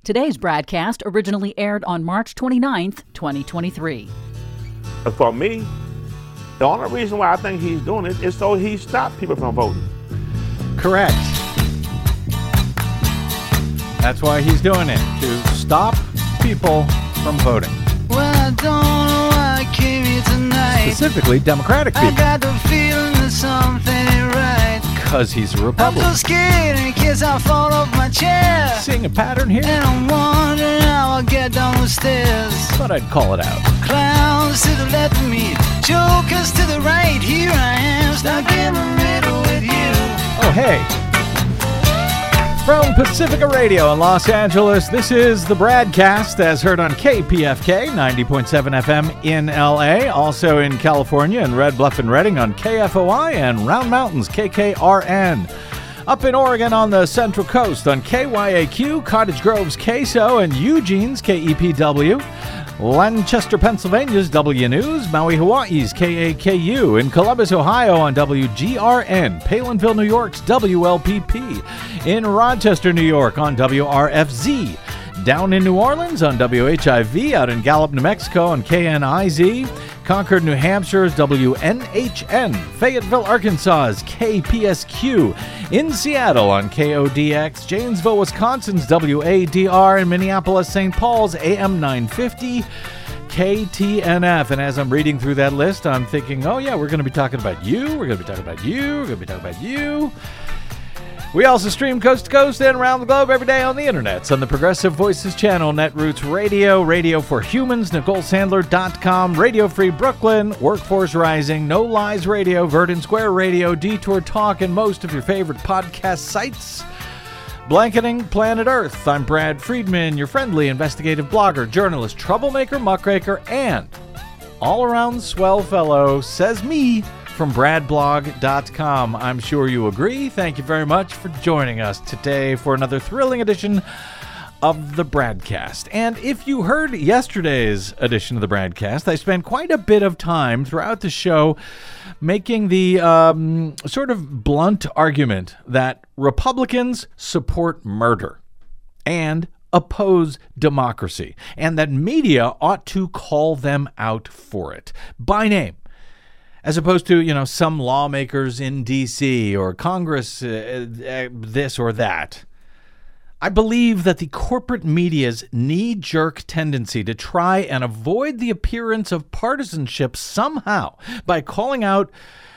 Today's broadcast originally aired on March 29th, 2023. For me, the only reason why I think he's doing it is so he stopped people from voting. Correct. That's why he's doing it, to stop people from voting. Well, I don't know why I came here tonight. Specifically, Democratic people. I got the feeling that something ain't right. Because he's a I'm Republican. so scared in case I fall off my chair. Seeing a pattern here? And I'm wondering how I'll get down the stairs. Thought I'd call it out. Clowns to the left of me, jokers to the right. Here I am, stuck in the middle with you. Oh, hey. From Pacifica Radio in Los Angeles, this is the broadcast as heard on KPFK 90.7 FM in LA, also in California in Red Bluff and Redding on KFOI and Round Mountains KKRN. Up in Oregon on the Central Coast on KYAQ, Cottage Grove's KSO and Eugene's KEPW. Lancaster, Pennsylvania's W News, Maui, Hawaii's KAKU, in Columbus, Ohio on WGRN, Palinville, New York's WLPP, in Rochester, New York on WRFZ, down in New Orleans on WHIV, out in Gallup, New Mexico on KNIZ, Concord, New Hampshire's WNHN, Fayetteville, Arkansas's KPSQ, in Seattle on KODX, Janesville, Wisconsin's WADR, and Minneapolis, St. Paul's AM 950, KTNF. And as I'm reading through that list, I'm thinking, oh yeah, we're going to be talking about you, we're going to be talking about you, we're going to be talking about you. We also stream coast to coast and around the globe every day on the internets on the Progressive Voices channel, Netroots Radio, Radio for Humans, NicoleSandler.com, Radio Free Brooklyn, Workforce Rising, No Lies Radio, Verdant Square Radio, Detour Talk, and most of your favorite podcast sites. Blanketing Planet Earth. I'm Brad Friedman, your friendly investigative blogger, journalist, troublemaker, muckraker, and all-around swell fellow, says me, from bradblog.com. I'm sure you agree. Thank you very much for joining us today for another thrilling edition of the Bradcast. And if you heard yesterday's edition of the Bradcast, I spent quite a bit of time throughout the show making the sort of blunt argument that Republicans support murder and oppose democracy, and that media ought to call them out for it by name, as opposed to, some lawmakers in D.C. or Congress, this or that. I believe that the corporate media's knee-jerk tendency to try and avoid the appearance of partisanship somehow by calling out,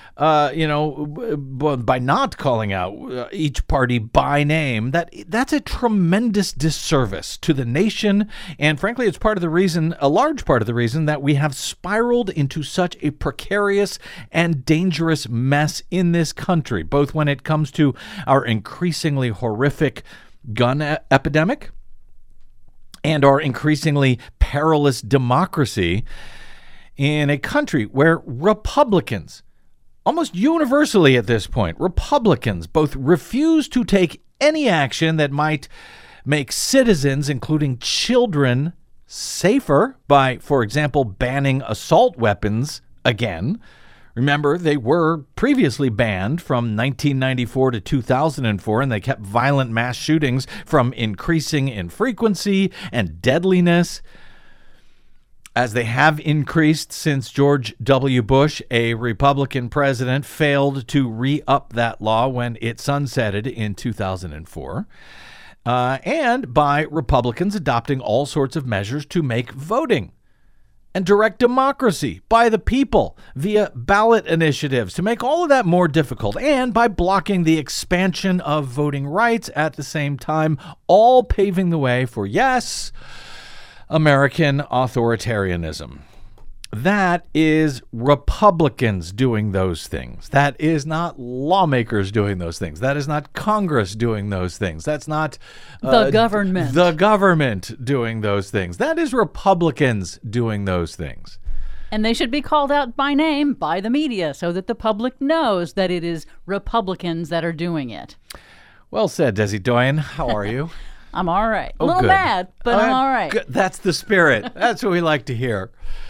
by not calling out each party by name, that's a tremendous disservice to the nation. And frankly, it's a large part of the reason that we have spiraled into such a precarious and dangerous mess in this country, both when it comes to our increasingly horrific gun epidemic and our increasingly perilous democracy in a country where Republicans, almost universally at this point, Republicans both refuse to take any action that might make citizens, including children, safer by, for example, banning assault weapons again. Remember, they were previously banned from 1994 to 2004, and they kept violent mass shootings from increasing in frequency and deadliness, as they have increased since George W. Bush, a Republican president, failed to re-up that law when it sunsetted in 2004, and by Republicans adopting all sorts of measures to make voting and direct democracy by the people via ballot initiatives to make all of that more difficult, and by blocking the expansion of voting rights at the same time, all paving the way for, yes, American authoritarianism. That is Republicans doing those things. That is not lawmakers doing those things. That is not Congress doing those things. That's not the government. The government doing those things. That is Republicans doing those things. And they should be called out by name by the media so that the public knows that it is Republicans that are doing it. Well said, Desi Doyen. How are you? I'm all right. Oh, a little good. mad, but I'm all right. Good. That's the spirit. That's what we like to hear.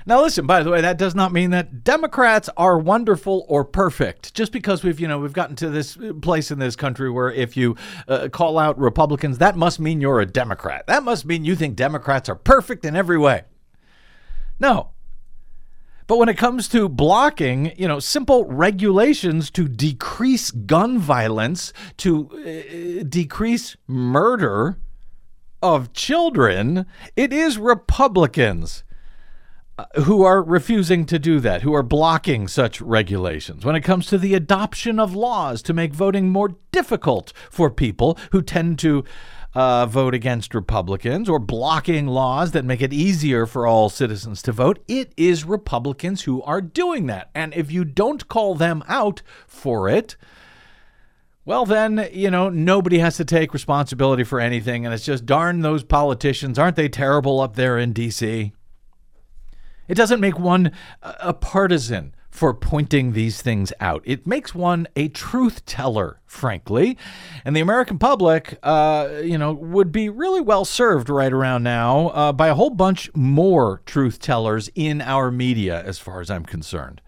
Now, listen, by the way, that does not mean that Democrats are wonderful or perfect. Just because we've gotten to this place in this country where if you call out Republicans, that must mean you're a Democrat. That must mean you think Democrats are perfect in every way. No. But when it comes to blocking, simple regulations to decrease gun violence, to decrease murder of children, it is Republicans who are refusing to do that, who are blocking such regulations. When it comes to the adoption of laws to make voting more difficult for people who tend to vote against Republicans, or blocking laws that make it easier for all citizens to vote, it is Republicans who are doing that. And if you don't call them out for it, well, then, nobody has to take responsibility for anything. And it's just, darn those politicians. Aren't they terrible up there in D.C.? It doesn't make one a partisan for pointing these things out. It makes one a truth teller, frankly. And the American public, would be really well served right around now by a whole bunch more truth tellers in our media, as far as I'm concerned.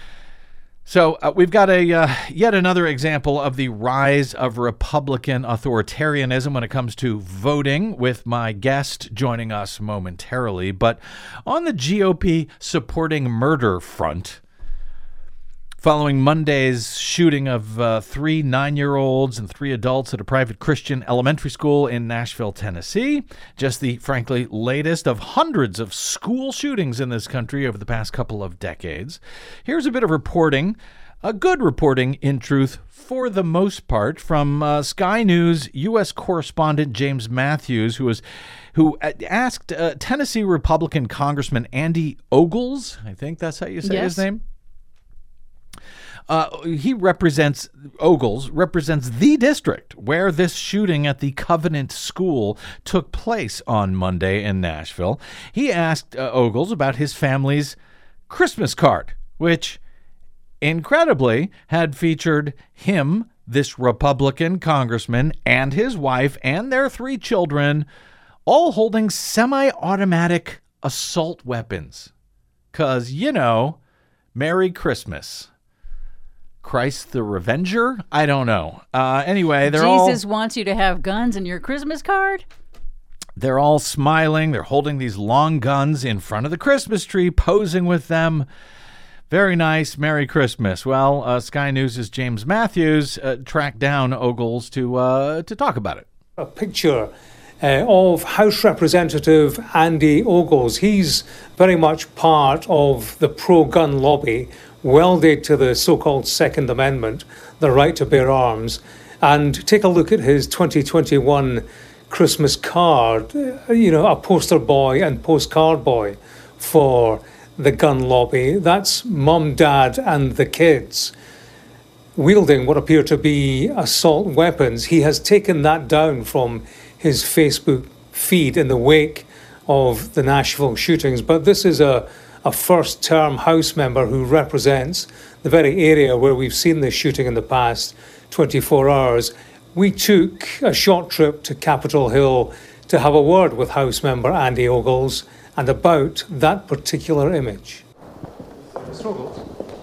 So we've got yet another example of the rise of Republican authoritarianism when it comes to voting, with my guest joining us momentarily. But on the GOP supporting murder front, following Monday's shooting of 3 9-year-olds and 3 adults at a private Christian elementary school in Nashville, Tennessee, just the, frankly, latest of hundreds of school shootings in this country over the past couple of decades, here's a bit of reporting, a good reporting, in truth, for the most part, from Sky News U.S. correspondent James Matthews, who asked Tennessee Republican Congressman Andy Ogles, I think that's how you say his name. Ogles represents the district where this shooting at the Covenant School took place on Monday in Nashville. He asked Ogles about his family's Christmas card, which incredibly had featured him, this Republican congressman, and his wife and their 3 children, all holding semi-automatic assault weapons. 'Cause, Merry Christmas. Christ the Revenger? I don't know. Anyway, Jesus wants you to have guns in your Christmas card? They're all smiling. They're holding these long guns in front of the Christmas tree, posing with them. Very nice. Merry Christmas. Well, Sky News' James Matthews tracked down Ogles to talk about it. A picture of House Representative Andy Ogles. He's very much part of the pro-gun lobby, welded to the so-called Second Amendment, the right to bear arms. And take a look at his 2021 Christmas card, a poster boy and postcard boy for the gun lobby. That's mum, dad, and the kids wielding what appear to be assault weapons. He has taken that down from his Facebook feed in the wake of the Nashville shootings. But this is a first-term House member who represents the very area where we've seen this shooting in the past 24 hours. We took a short trip to Capitol Hill to have a word with House member Andy Ogles and about that particular image. Mr. Ogles,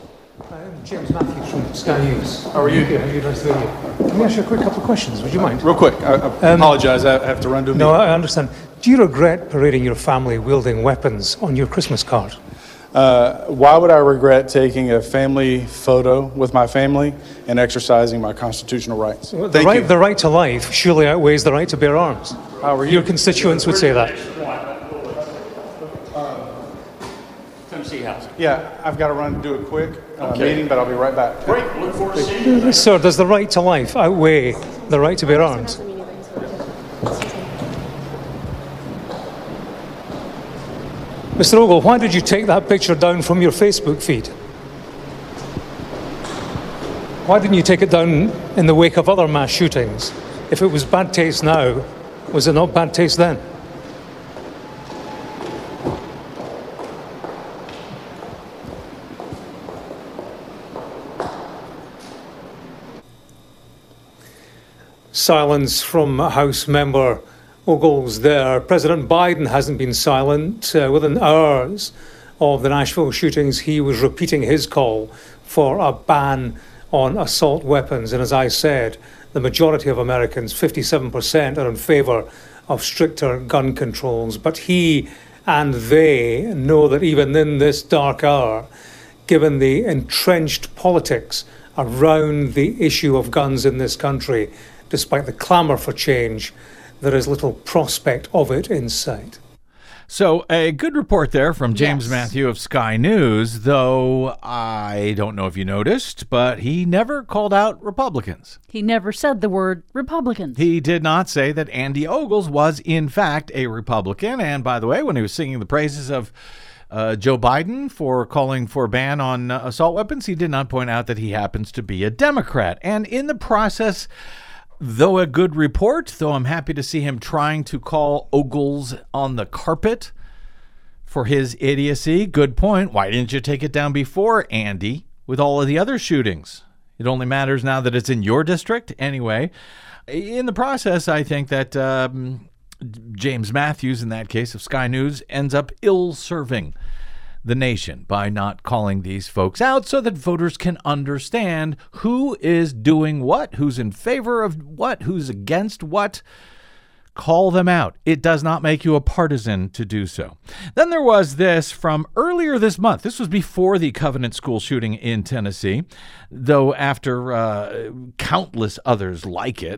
I'm James Matthews from Sky News. How are you? Good. How are you? Nice to meet you. Let me ask you a quick couple of questions. Would you mind? Real quick. I apologize. I have to run to a meeting. No, I understand. Do you regret parading your family wielding weapons on your Christmas card? Why would I regret taking a family photo with my family and exercising my constitutional rights? Well, Thank you. The right to life surely outweighs the right to bear arms. How are you? Your constituents would say that. Tennessee House. Yeah, I've got to run and do a quick meeting, but I'll be right back. Great. Look forward to seeing you. Sir, does the right to life outweigh the right to bear arms? Mr. Ogle, why did you take that picture down from your Facebook feed? Why didn't you take it down in the wake of other mass shootings? If it was bad taste now, was it not bad taste then? Silence from House member Ogles there. President Biden hasn't been silent. Within hours of the Nashville shootings, he was repeating his call for a ban on assault weapons. And as I said, the majority of Americans, 57%, are in favor of stricter gun controls. But he and they know that even in this dark hour, given the entrenched politics around the issue of guns in this country, despite the clamour for change, there is little prospect of it in sight. So a good report there from James Yes. Matthew of Sky News, though I don't know if you noticed, but he never called out Republicans. He never said the word Republicans. He did not say that Andy Ogles was, in fact, a Republican. And by the way, when he was singing the praises of Joe Biden for calling for a ban on assault weapons, he did not point out that he happens to be a Democrat. And in the process, though a good report, though I'm happy to see him trying to call Ogles on the carpet for his idiocy, good point. Why didn't you take it down before, Andy, with all of the other shootings? It only matters now that it's in your district. Anyway, in the process, I think that James Matthews, in that case of Sky News, ends up ill-serving the nation by not calling these folks out so that voters can understand who is doing what, who's in favor of what, who's against what. Call them out. It does not make you a partisan to do so. Then there was this from earlier this month. This was before the Covenant School shooting in Tennessee, though after countless others like it.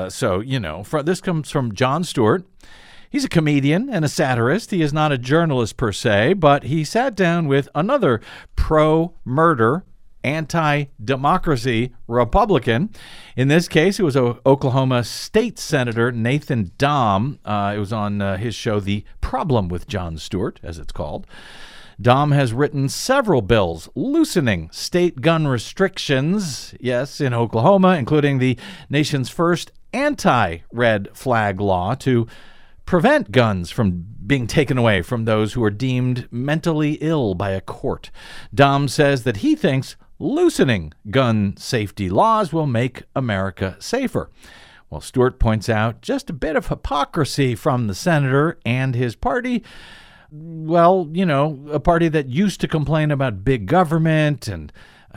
This comes from Jon Stewart. He's a comedian and a satirist. He is not a journalist per se, but he sat down with another pro-murder, anti-democracy Republican. In this case, it was Oklahoma State Senator Nathan Dahm. It was on his show, The Problem with Jon Stewart, as it's called. Dahm has written several bills loosening state gun restrictions, yes, in Oklahoma, including the nation's first anti-red flag law to prevent guns from being taken away from those who are deemed mentally ill by a court. Dahm says that he thinks loosening gun safety laws will make America safer. Well, Stewart points out just a bit of hypocrisy from the senator and his party. Well, a party that used to complain about big government and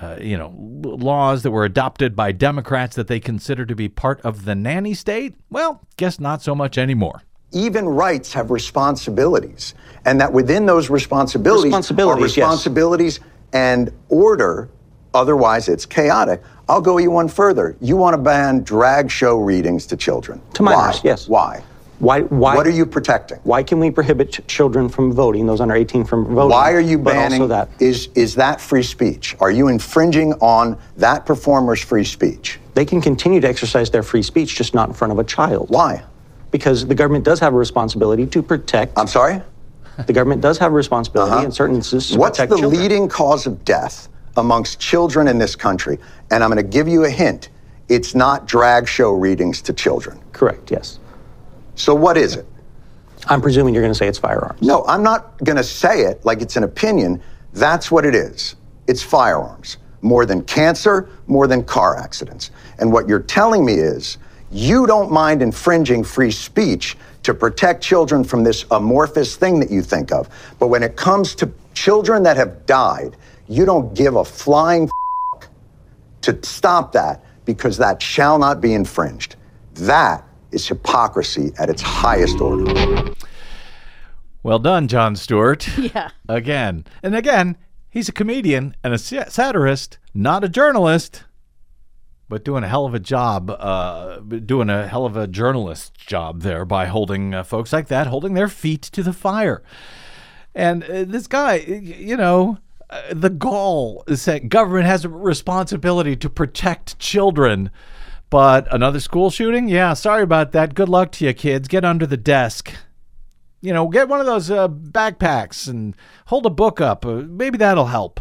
laws that were adopted by Democrats that they consider to be part of the nanny state. Well, guess not so much anymore. Even rights have responsibilities, and that within those responsibilities are responsibilities and order. Otherwise, it's chaotic. I'll go you one further. You want to ban drag show readings to children. To minors, yes. Why? Why? What are you protecting? Why can we prohibit children from voting, those under 18 from voting? Why are you banning? But also that. Is that free speech? Are you infringing on that performer's free speech? They can continue to exercise their free speech, just not in front of a child. Why? Because the government does have a responsibility to protect. I'm sorry? The government does have a responsibility in certain instances to What's protect the children. leading cause of death amongst children in this country? And I'm going to give you a hint. It's not drag show readings to children. Correct, yes. So what is it? I'm presuming you're going to say it's firearms. No, I'm not going to say it like it's an opinion. That's what it is. It's firearms. More than cancer, more than car accidents. And what you're telling me is you don't mind infringing free speech to protect children from this amorphous thing that you think of. But when it comes to children that have died, you don't give a flying to stop that because that shall not be infringed. That is hypocrisy at its highest order. Well done, Jon Stewart. Yeah. Again. And again, he's a comedian and a satirist, not a journalist, but doing a hell of a job, doing a hell of a journalist job there by holding folks like that, holding their feet to the fire. And this guy, the gall is that government has a responsibility to protect children. But another school shooting? Yeah, sorry about that. Good luck to you, kids. Get under the desk. Get one of those backpacks and hold a book up. Maybe that'll help.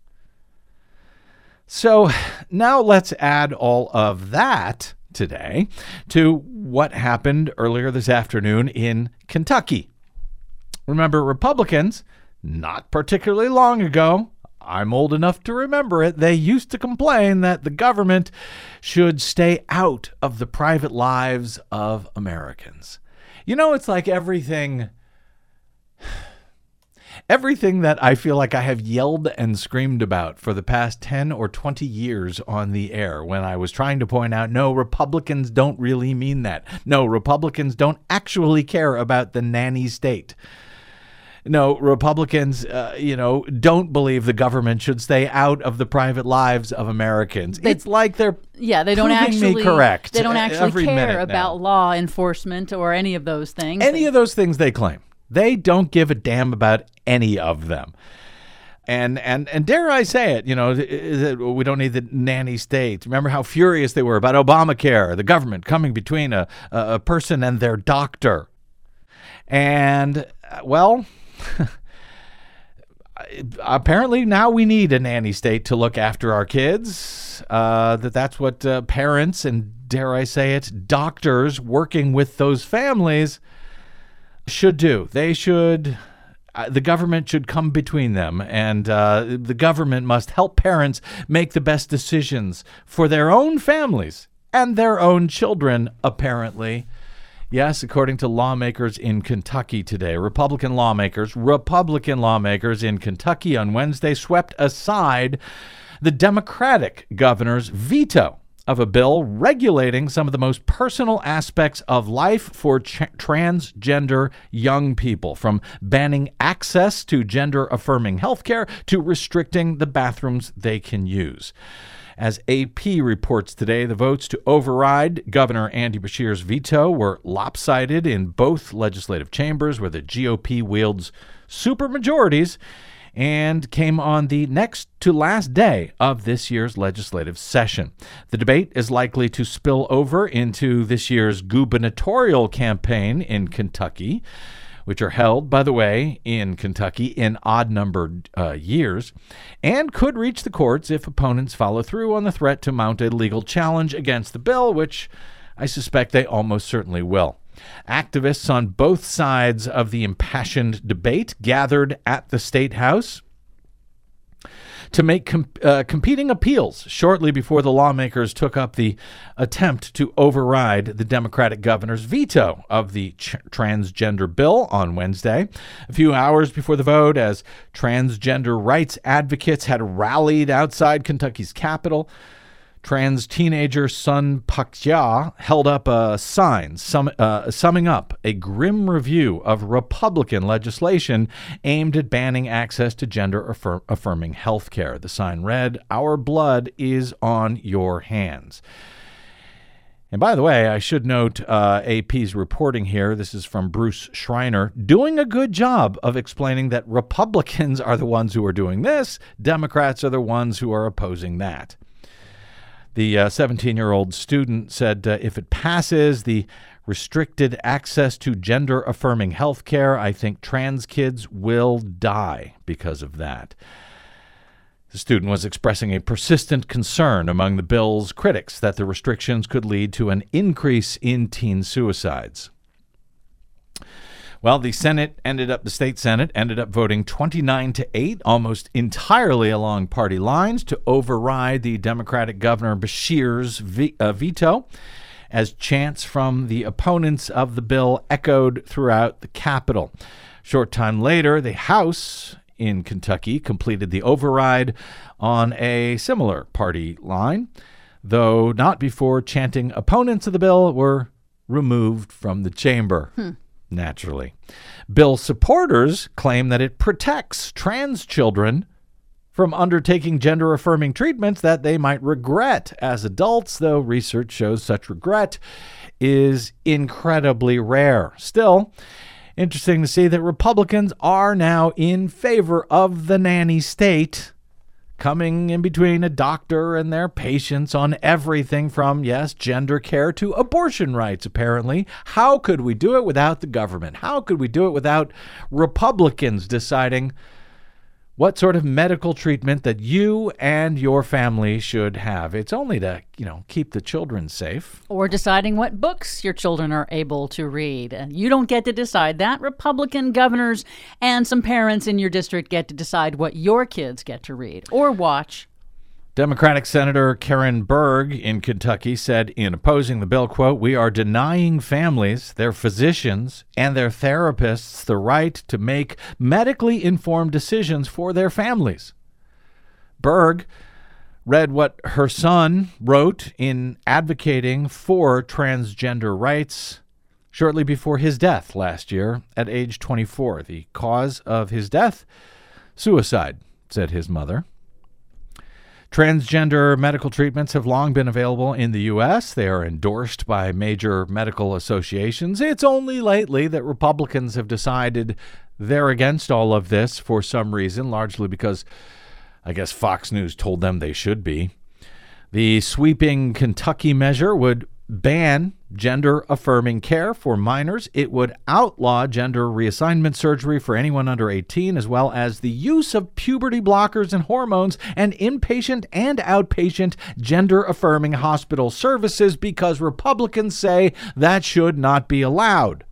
So now let's add all of that today to what happened earlier this afternoon in Kentucky. Remember, Republicans, not particularly long ago, I'm old enough to remember it, they used to complain that the government should stay out of the private lives of Americans. It's like everything Everything that I feel like I have yelled and screamed about for the past 10 or 20 years on the air when I was trying to point out, no, Republicans don't really mean that. No, Republicans don't actually care about the nanny state. No, Republicans, don't believe the government should stay out of the private lives of Americans. It's like they're they don't actually me correct. They don't actually care about now. Law enforcement or any of those things. Any of those things they claim. They don't give a damn about any of them. And dare I say it, we don't need the nanny state. Remember how furious they were about Obamacare, the government coming between a person and their doctor. And, well, apparently now we need a nanny state to look after our kids. That's what parents and, dare I say it, doctors working with those families should do. They should, the government should come between them, and the government must help parents make the best decisions for their own families and their own children, apparently. Yes, according to lawmakers in Kentucky today, Republican lawmakers in Kentucky on Wednesday swept aside the Democratic governor's veto of a bill regulating some of the most personal aspects of life for transgender young people, from banning access to gender-affirming health care to restricting the bathrooms they can use. As AP reports today, the votes to override Governor Andy Beshear's veto were lopsided in both legislative chambers, where the GOP wields supermajorities, and came on the next to last day of this year's legislative session. The debate is likely to spill over into this year's gubernatorial campaign in Kentucky, which are held, by the way, in Kentucky in odd-numbered years, and could reach the courts if opponents follow through on the threat to mount a legal challenge against the bill, which I suspect they almost certainly will. Activists on both sides of the impassioned debate gathered at the State House to make competing appeals shortly before the lawmakers took up the attempt to override the Democratic governor's veto of the transgender bill on Wednesday. A few hours before the vote, as transgender rights advocates had rallied outside Kentucky's Capitol, trans teenager Sun Pakya held up a sign summing up a grim review of Republican legislation aimed at banning access to gender-affirming health care. The sign read, "Our blood is on your hands." And by the way, I should note AP's reporting here, this is from Bruce Schreiner, doing a good job of explaining that Republicans are the ones who are doing this, Democrats are the ones who are opposing that. The 17-year-old student said if it passes the restricted access to gender-affirming health care, I think trans kids will die because of that. The student was expressing a persistent concern among the bill's critics that the restrictions could lead to an increase in teen suicides. Well, the state Senate ended up voting 29-8, almost entirely along party lines, to override the Democratic Governor Beshear's veto, as chants from the opponents of the bill echoed throughout the Capitol. Short time later, the House in Kentucky completed the override on a similar party line, though not before chanting opponents of the bill were removed from the chamber. Naturally. Bill supporters claim that it protects trans children from undertaking gender-affirming treatments that they might regret as adults, though research shows such regret is incredibly rare. Still, interesting to see that Republicans are now in favor of the nanny state, coming in between a doctor and their patients on everything from, yes, gender care to abortion rights, apparently. How could we do it without the government? How could we do it without Republicans deciding what sort of medical treatment that you and your family should have? It's only to, keep the children safe. Or deciding what books your children are able to read. You don't get to decide that. Republican governors and some parents in your district get to decide what your kids get to read or watch. Democratic Senator Karen Berg in Kentucky said in opposing the bill, quote, "We are denying families, their physicians, and their therapists the right to make medically informed decisions for their families." Berg read what her son wrote in advocating for transgender rights shortly before his death last year at age 24. The cause of his death? Suicide, said his mother. Transgender medical treatments have long been available in the U.S. They are endorsed by major medical associations. It's only lately that Republicans have decided they're against all of this for some reason, largely because I guess Fox News told them they should be. The sweeping Kentucky measure would ban gender-affirming care for minors. It would outlaw gender reassignment surgery for anyone under 18, as well as the use of puberty blockers and hormones and inpatient and outpatient gender-affirming hospital services because Republicans say that should not be allowed.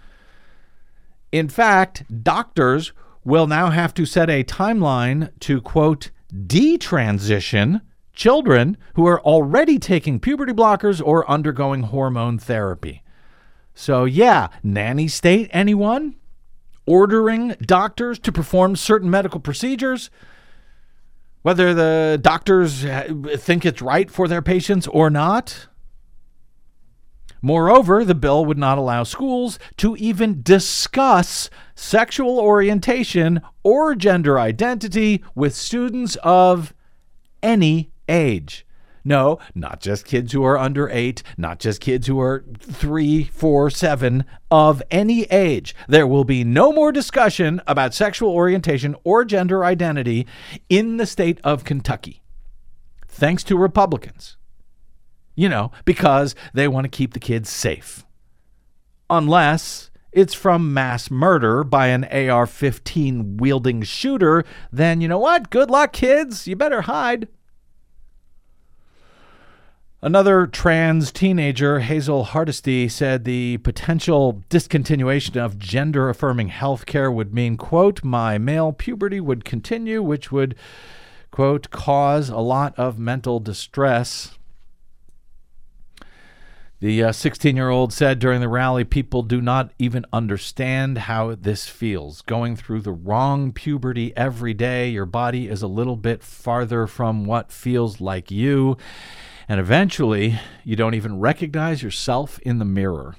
In fact, doctors will now have to set a timeline to, quote, detransition children who are already taking puberty blockers or undergoing hormone therapy. So yeah, nanny state, anyone? Ordering doctors to perform certain medical procedures, whether the doctors think it's right for their patients or not. Moreover, the bill would not allow schools to even discuss sexual orientation or gender identity with students of any age. No, not just kids who are under 8, not just kids who are 3, 4, 7, of any age. There will be no more discussion about sexual orientation or gender identity in the state of Kentucky, thanks to Republicans. You know, because they want to keep the kids safe. Unless it's from mass murder by an AR-15 wielding shooter, then you know what? Good luck, kids. You better hide. Another trans teenager, Hazel Hardesty, said the potential discontinuation of gender-affirming health care would mean, quote, my male puberty would continue, which would, quote, cause a lot of mental distress. The 16-year-old said during the rally, people do not even understand how this feels. Going through the wrong puberty every day, your body is a little bit farther from what feels like you. And eventually, you don't even recognize yourself in the mirror.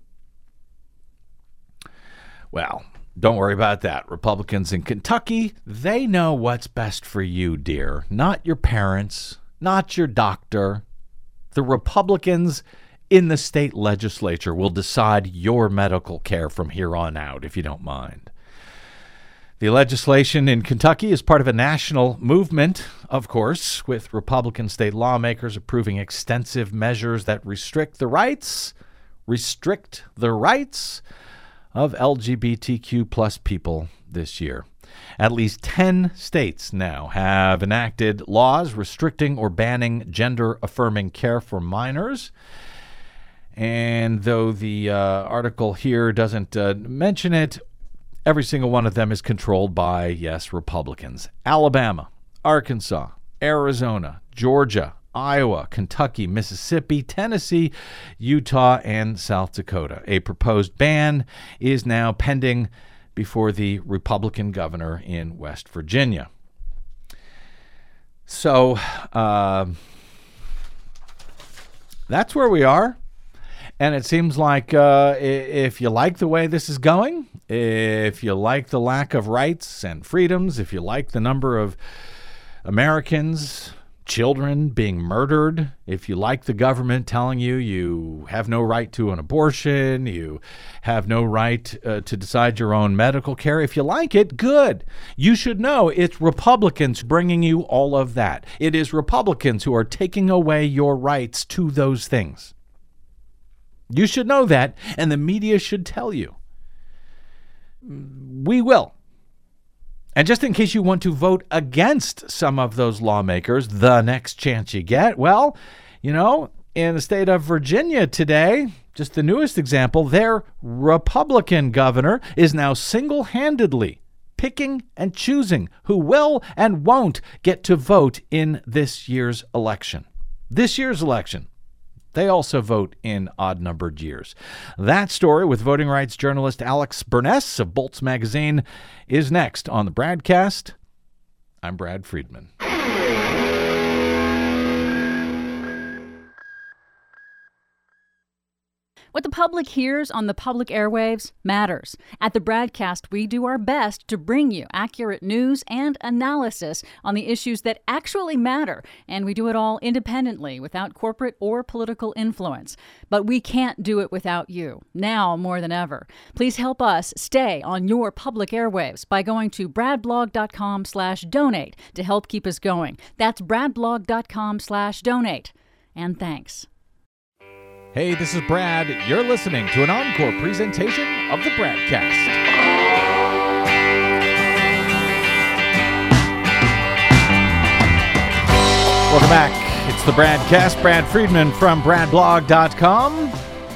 Well, don't worry about that. Republicans in Kentucky, they know what's best for you, dear. Not your parents, not your doctor. The Republicans in the state legislature will decide your medical care from here on out, if you don't mind. The legislation in Kentucky is part of a national movement, of course, with Republican state lawmakers approving extensive measures that restrict the rights of LGBTQ plus people this year. At least 10 states now have enacted laws restricting or banning gender-affirming care for minors. And though the article here doesn't mention it, every single one of them is controlled by, yes, Republicans. Alabama, Arkansas, Arizona, Georgia, Iowa, Kentucky, Mississippi, Tennessee, Utah, and South Dakota. A proposed ban is now pending before the Republican governor in West Virginia. So that's where we are. And it seems like if you like the way this is going, if you like the lack of rights and freedoms, if you like the number of Americans, children being murdered, if you like the government telling you you have no right to an abortion, you have no right to decide your own medical care, if you like it, good. You should know it's Republicans bringing you all of that. It is Republicans who are taking away your rights to those things. You should know that, and the media should tell you. We will. And just in case you want to vote against some of those lawmakers the next chance you get, well, you know, in the state of Virginia today, just the newest example, their Republican governor is now single-handedly picking and choosing who will and won't get to vote in this year's election. They also vote in odd-numbered years. That story with voting rights journalist Alex Burness of Bolts Magazine is next on the Bradcast. I'm Brad Friedman. What the public hears on the public airwaves matters. At the Bradcast, we do our best to bring you accurate news and analysis on the issues that actually matter, and we do it all independently, without corporate or political influence. But we can't do it without you, now more than ever. Please help us stay on your public airwaves by going to bradblog.com/donate to help keep us going. That's bradblog.com/donate. And thanks. Hey, this is Brad. You're listening to an encore presentation of the Bradcast. Welcome back. It's the Bradcast. Brad Friedman from bradblog.com.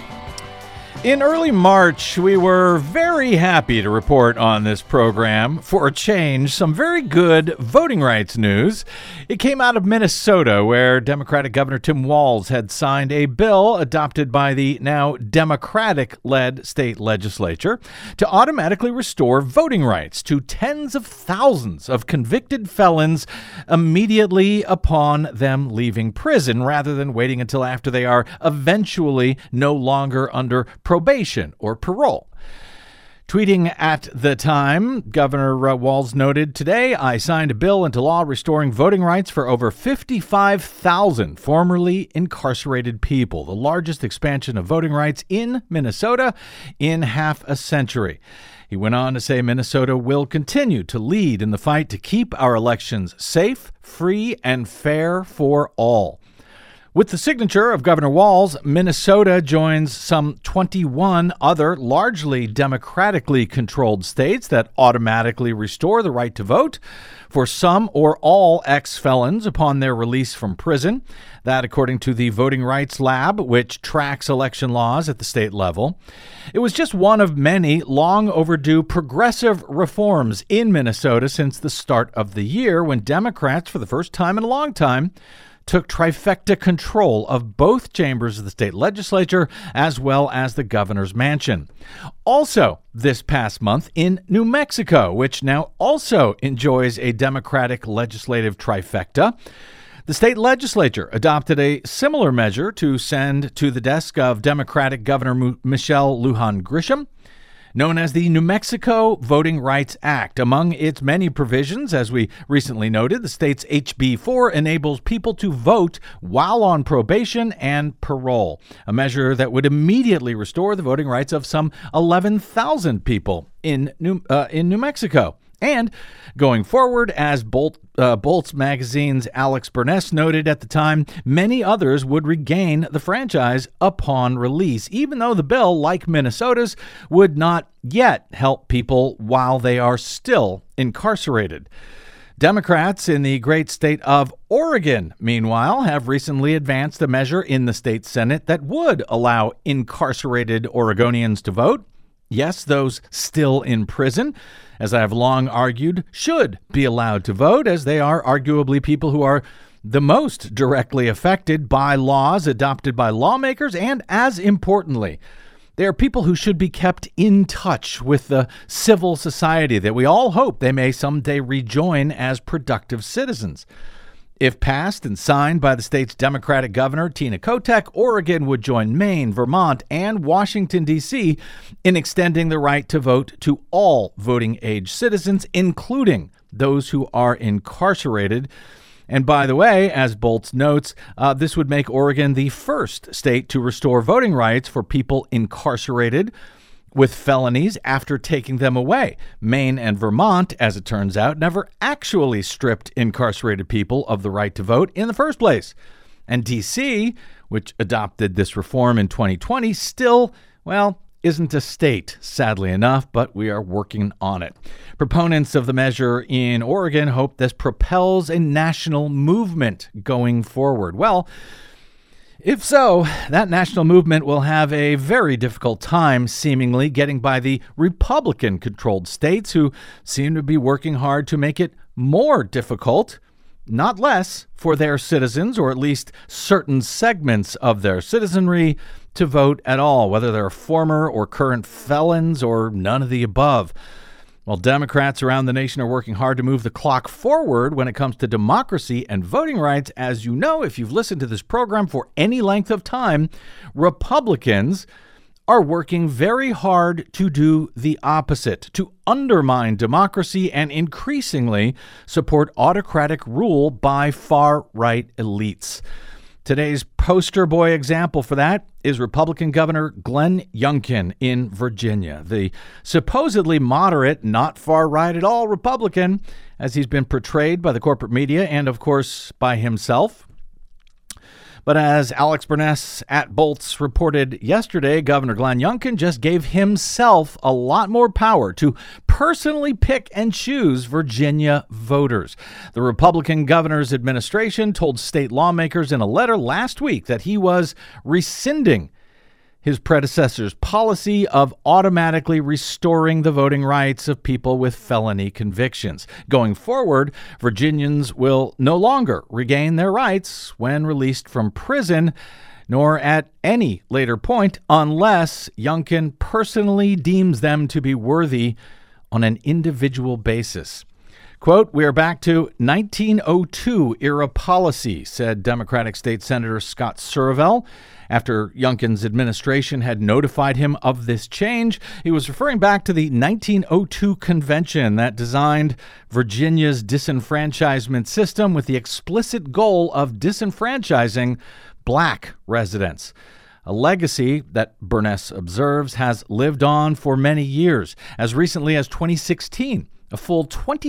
In early March, we were very happy to report on this program, for a change, some very good voting rights news. It came out of Minnesota, where Democratic Governor Tim Walz had signed a bill adopted by the now Democratic-led state legislature to automatically restore voting rights to tens of thousands of convicted felons immediately upon them leaving prison, rather than waiting until after they are eventually no longer under probation or parole. Tweeting at the time, Governor Walz noted, "Today, I signed a bill into law restoring voting rights for over 55,000 formerly incarcerated people, the largest expansion of voting rights in Minnesota in half a century." He went on to say Minnesota will continue to lead in the fight to keep our elections safe, free, and fair for all. With the signature of Governor Walz, Minnesota joins some 21 other largely democratically controlled states that automatically restore the right to vote for some or all ex-felons upon their release from prison. That, according to the Voting Rights Lab, which tracks election laws at the state level. It was just one of many long overdue progressive reforms in Minnesota since the start of the year, when Democrats, for the first time in a long time, took trifecta control of both chambers of the state legislature as well as the governor's mansion. Also, this past month in New Mexico, which now also enjoys a Democratic legislative trifecta, the state legislature adopted a similar measure to send to the desk of Democratic Governor Michelle Lujan Grisham, known as the New Mexico Voting Rights Act. Among its many provisions, as we recently noted, the state's HB 4 enables people to vote while on probation and parole, a measure that would immediately restore the voting rights of some 11,000 people in New Mexico. And going forward, as Bolts Magazine's Alex Burness noted at the time, many others would regain the franchise upon release, even though the bill, like Minnesota's, would not yet help people while they are still incarcerated. Democrats in the great state of Oregon, meanwhile, have recently advanced a measure in the state Senate that would allow incarcerated Oregonians to vote. Yes, those still in prison, as I have long argued, should be allowed to vote, as they are arguably people who are the most directly affected by laws adopted by lawmakers, and as importantly, they are people who should be kept in touch with the civil society that we all hope they may someday rejoin as productive citizens. If passed and signed by the state's Democratic governor, Tina Kotek, Oregon would join Maine, Vermont, and Washington, D.C. in extending the right to vote to all voting-age citizens, including those who are incarcerated. And by the way, as Bolts notes, this would make Oregon the first state to restore voting rights for people incarcerated with felonies after taking them away. Maine and Vermont, as it turns out, never actually stripped incarcerated people of the right to vote in the first place. And D.C., which adopted this reform in 2020, still, isn't a state, sadly enough, but we are working on it. Proponents of the measure in Oregon hope this propels a national movement going forward. Well, If so, that national movement will have a very difficult time, seemingly, getting by the Republican-controlled states who seem to be working hard to make it more difficult, not less, for their citizens, or at least certain segments of their citizenry, to vote at all, whether they're former or current felons or none of the above. While Democrats around the nation are working hard to move the clock forward when it comes to democracy and voting rights, as you know, if you've listened to this program for any length of time, Republicans are working very hard to do the opposite, to undermine democracy and increasingly support autocratic rule by far-right elites. Today's poster boy example for that is Republican Governor Glenn Youngkin in Virginia, the supposedly moderate, not far-right at all Republican, as he's been portrayed by the corporate media and, of course, by himself. But as Alex Burness at Bolts reported yesterday, Governor Glenn Youngkin just gave himself a lot more power to personally pick and choose Virginia voters. The Republican governor's administration told state lawmakers in a letter last week that he was rescinding his predecessor's policy of automatically restoring the voting rights of people with felony convictions. Going forward, Virginians will no longer regain their rights when released from prison, nor at any later point, unless Youngkin personally deems them to be worthy on an individual basis. Quote, "We are back to 1902 era policy," said Democratic State Senator Scott Survell. After Youngkin's administration had notified him of this change, he was referring back to the 1902 convention that designed Virginia's disenfranchisement system with the explicit goal of disenfranchising black residents. A legacy that Burness observes has lived on for many years. As recently as 2016, a full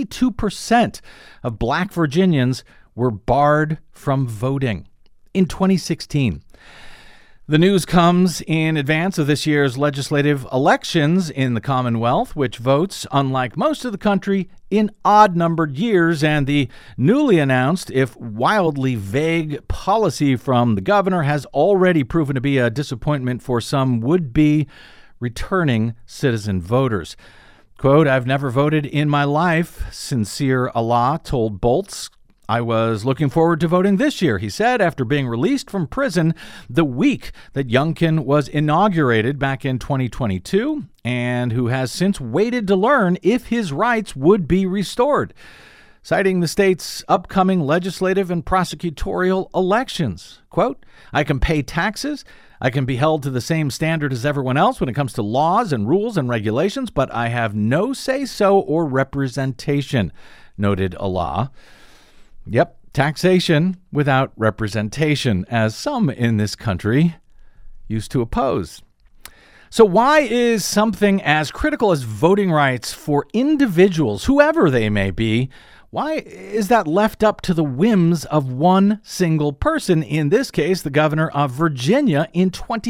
22% of black Virginians were barred from voting. In 2016. The news comes in advance of this year's legislative elections in the Commonwealth, which votes, unlike most of the country, in odd-numbered years, and the newly announced, if wildly vague, policy from the governor has already proven to be a disappointment for some would-be returning citizen voters. Quote, "I've never voted in my life," Sincere Allah told Bolts. "I was looking forward to voting this year," he said, after being released from prison the week that Youngkin was inaugurated back in 2022, and who has since waited to learn if his rights would be restored, citing the state's upcoming legislative and prosecutorial elections. Quote, "I can pay taxes. I can be held to the same standard as everyone else when it comes to laws and rules and regulations, but I have no say-so or representation," noted Allah. Yep, taxation without representation, as some in this country used to oppose. So why is something as critical as voting rights for individuals, whoever they may be, why is that left up to the whims of one single person, in this case, the governor of Virginia in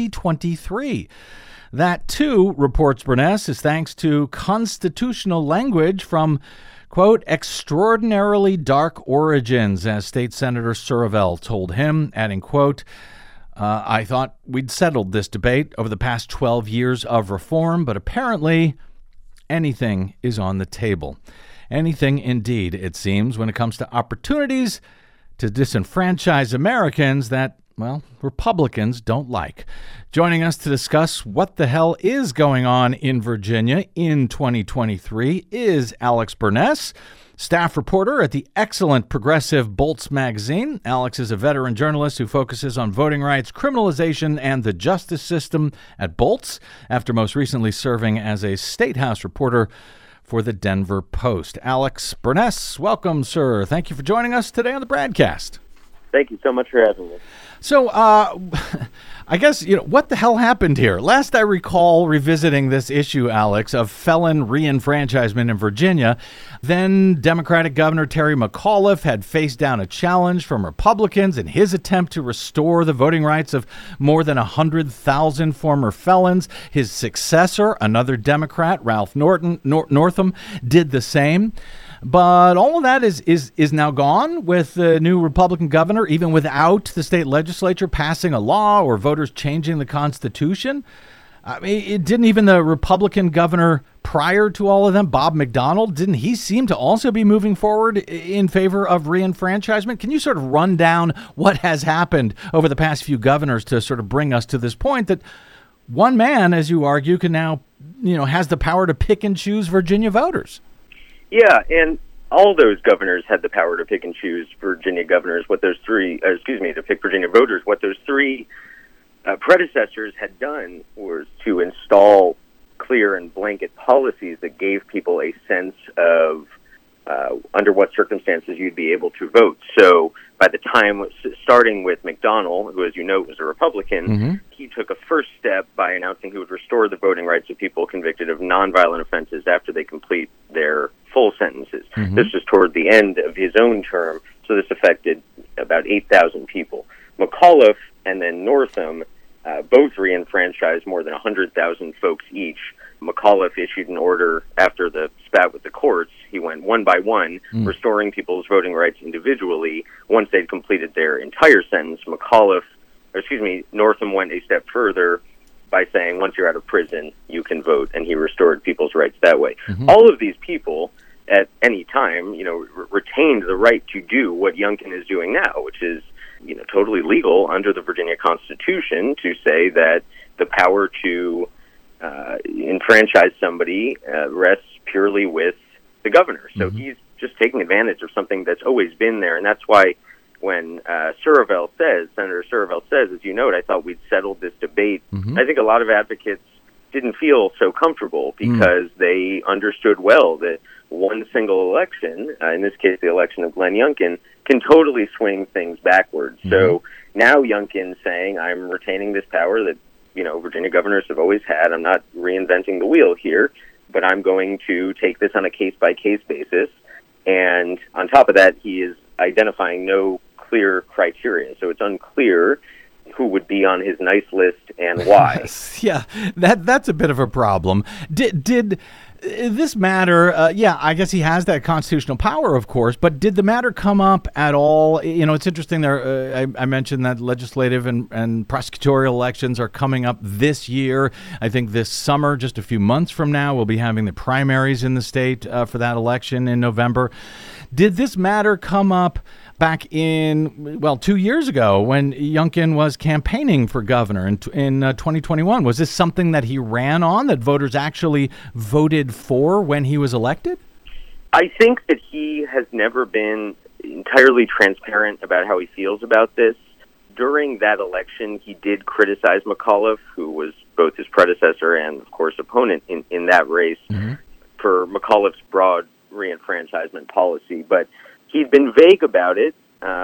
2023? That, too, reports Burness, is thanks to constitutional language from, quote, "extraordinarily dark origins," as State Senator Survell told him, adding, quote, "I thought we'd settled this debate over the past 12 years of reform, but apparently anything is on the table." Anything indeed, it seems, when it comes to opportunities to disenfranchise Americans that, well, Republicans don't like. Joining us to discuss what the hell is going on in Virginia in 2023 is Alex Burness, staff reporter at the excellent progressive Bolts magazine. Alex is a veteran journalist who focuses on voting rights, criminalization, and the justice system at Bolts, after most recently serving as a State House reporter for the Denver Post. Alex Burness, welcome, sir. Thank you for joining us today on the Bradcast. Thank you so much for having me. So, I guess, what the hell happened here? Last I recall revisiting this issue, Alex, of felon reenfranchisement in Virginia, then Democratic Governor Terry McAuliffe had faced down a challenge from Republicans in his attempt to restore the voting rights of more than 100,000 former felons. His successor, another Democrat, Ralph Northam, did the same. But all of that is now gone with the new Republican governor matter even without the state legislature passing a law or voters changing the Constitution? I mean, it didn't even the Republican governor prior to all of them, Bob McDonnell, didn't he seem to also be moving forward in favor of reenfranchisement? Can you sort of run down what has happened over the past few governors to sort of bring us to this point that one man, as you argue, can now, has the power to pick and choose Virginia voters? Yeah, and all those governors had the power to pick and choose Virginia governors. To pick Virginia voters. What those three predecessors had done was to install clear and blanket policies that gave people a sense of under what circumstances you'd be able to vote. So by the time, starting with McDonnell, who, as you know, was a Republican, he took a first step by announcing he would restore the voting rights of people convicted of nonviolent offenses after they complete their full sentences. This was toward the end of his own term, so this affected about 8,000 people. McAuliffe and then Northam both reenfranchised more than 100,000 folks each. McAuliffe issued an order after the spat with the courts. He went one by one, restoring people's voting rights individually once they'd completed their entire sentence. Northam went a step further by saying once you're out of prison, you can vote, and he restored people's rights that way. All of these people at any time, retained the right to do what Youngkin is doing now, which is totally legal under the Virginia Constitution to say that the power to enfranchise somebody rests purely with the governor. So he's just taking advantage of something that's always been there, and that's why when Senator Surivel says, as you note, I thought we'd settled this debate, I think a lot of advocates didn't feel so comfortable because they understood well that one single election, in this case the election of Glenn Youngkin, can totally swing things backwards. So now Youngkin's saying, I'm retaining this power that, Virginia governors have always had. I'm not reinventing the wheel here, but I'm going to take this on a case-by-case basis. And on top of that, he is identifying no clear criteria. So it's unclear who would be on his nice list and why. Yeah, that's a bit of a problem. Did this matter, I guess he has that constitutional power, of course, but did the matter come up at all? It's interesting there. I mentioned that legislative and prosecutorial elections are coming up this year. I think this summer, just a few months from now, we'll be having the primaries in the state for that election in November. Did this matter come up back in, 2 years ago when Youngkin was campaigning for governor in 2021? Was this something that he ran on, that voters actually voted for when he was elected? I think that he has never been entirely transparent about how he feels about this. During that election, he did criticize McAuliffe, who was both his predecessor and, of course, opponent in that race, for McAuliffe's broad reenfranchisement policy. But he'd been vague about it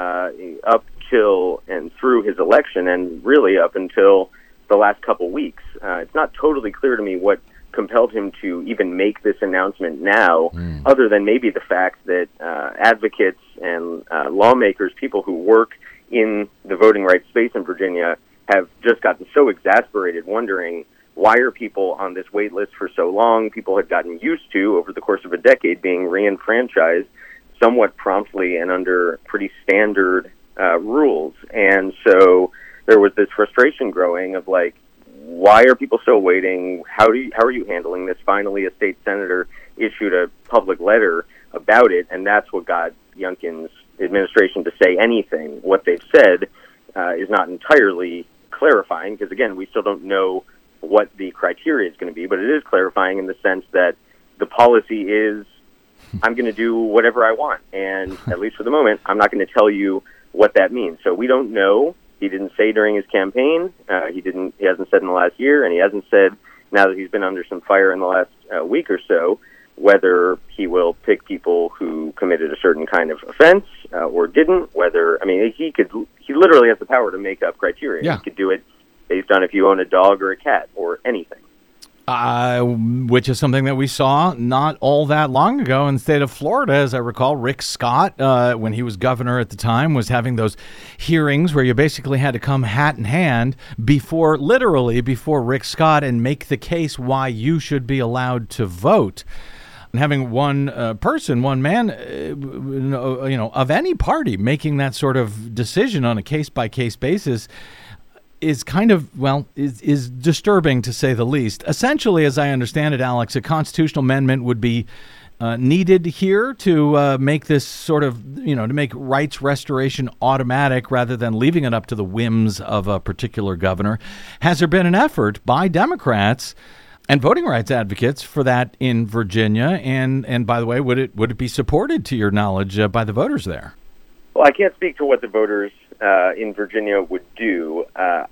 up till and through his election, and really up until the last couple weeks. It's not totally clear to me what compelled him to even make this announcement now, other than maybe the fact that advocates and lawmakers, people who work in the voting rights space in Virginia, have just gotten so exasperated, wondering why are people on this wait list for so long? People had gotten used to, over the course of a decade, being reenfranchised somewhat promptly and under pretty standard rules. And so there was this frustration growing of like, why are people still waiting? How are you handling this? Finally, a state senator issued a public letter about it, and that's what got Youngkin's administration to say anything. What they've said is not entirely clarifying, because again, we still don't know what the criteria is going to be, but it is clarifying in the sense that the policy is, I'm going to do whatever I want, and at least for the moment, I'm not going to tell you what that means. So we don't know. He didn't say during his campaign. He hasn't said in the last year, and he hasn't said now that he's been under some fire in the last week or so, whether he will pick people who committed a certain kind of offense or didn't. He literally has the power to make up criteria. Yeah. He could do it based on if you own a dog or a cat or anything. Which is something that we saw not all that long ago in the state of Florida. As I recall, Rick Scott, when he was governor at the time, was having those hearings where you basically had to come hat in hand before Rick Scott and make the case why you should be allowed to vote. And having one person, one man, of any party making that sort of decision on a case-by-case basis is kind of, is disturbing to say the least. Essentially, as I understand it, Alex, a constitutional amendment would be needed here to make this sort of, to make rights restoration automatic rather than leaving it up to the whims of a particular governor. Has there been an effort by Democrats and voting rights advocates for that in Virginia? And by the way, would it be supported, to your knowledge, by the voters there? Well, I can't speak to what the voters in Virginia would do.